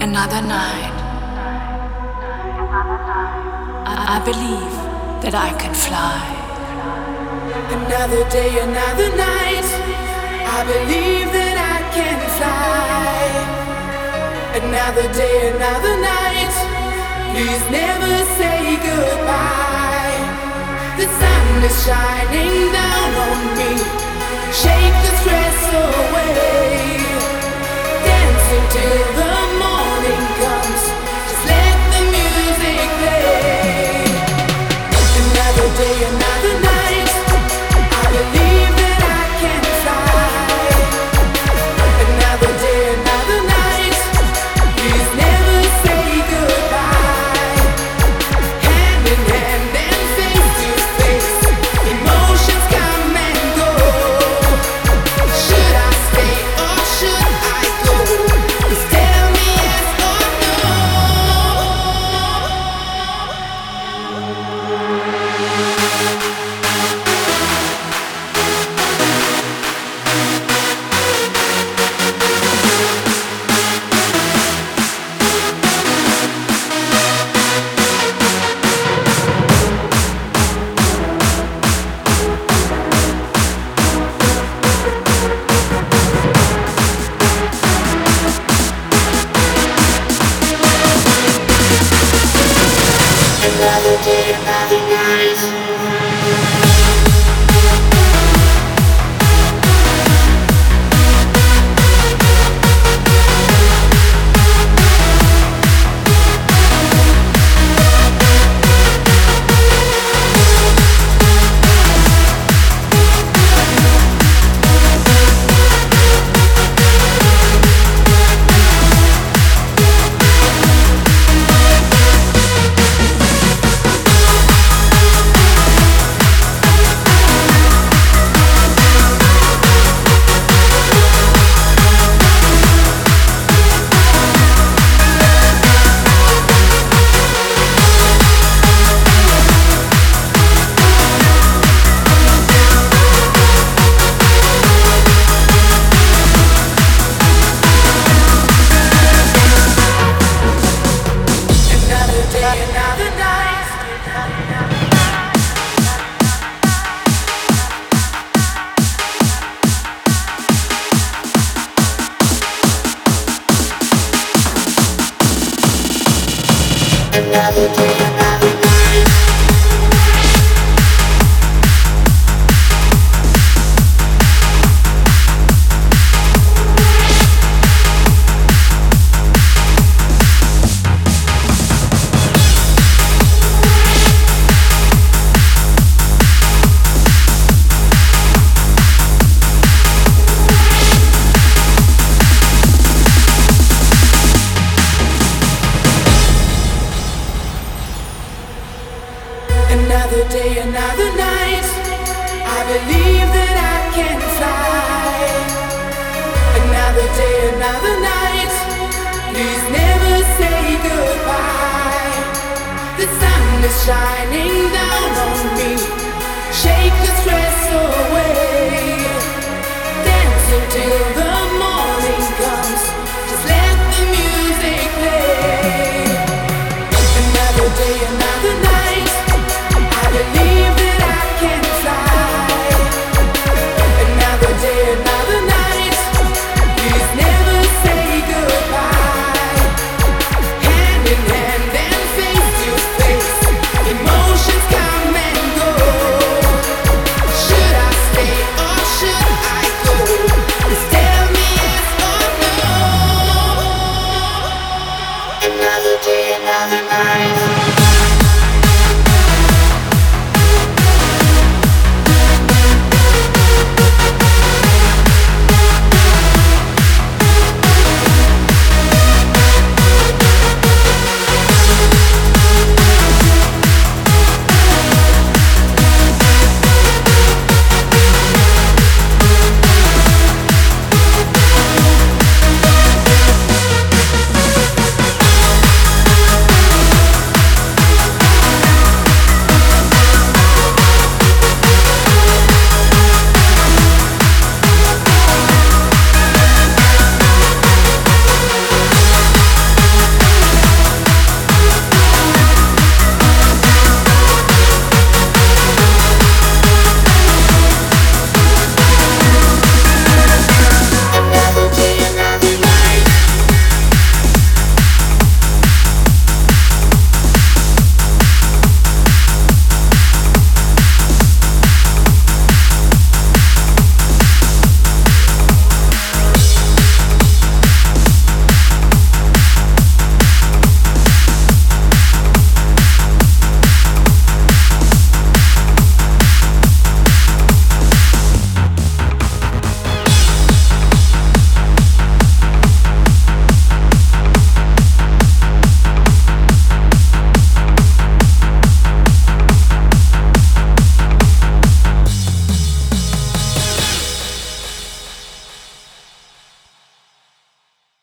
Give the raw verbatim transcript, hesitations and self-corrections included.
Another night. I, I believe that I can fly. Another day, another night. I believe that I can fly. Another day, another night. Please never say goodbye. The sun is shining down on me. Shake the stress away. Dancing till the morning comes. Just let the music play. Another day, another night. I believe that I can fly. Another day, another night. Please never say goodbye. Hand in hand and face to face. Emotions come and go. Should I stay or should I go? Please tell me yes or no. Another day, another night. Another day, another night. Another day, another night. I believe that I can fly. Another day, another night. Please never say goodbye. The sun is shining down on me. Shake the stress away. Dancing till the morning comes. Just let the music play. Another day, another night. I believe that I can fly. Another day, another night. Please never say goodbye. Hand in hand and face to face. Emotions come and go. Should I stay or should I go? Please tell me yes or no. Another day, another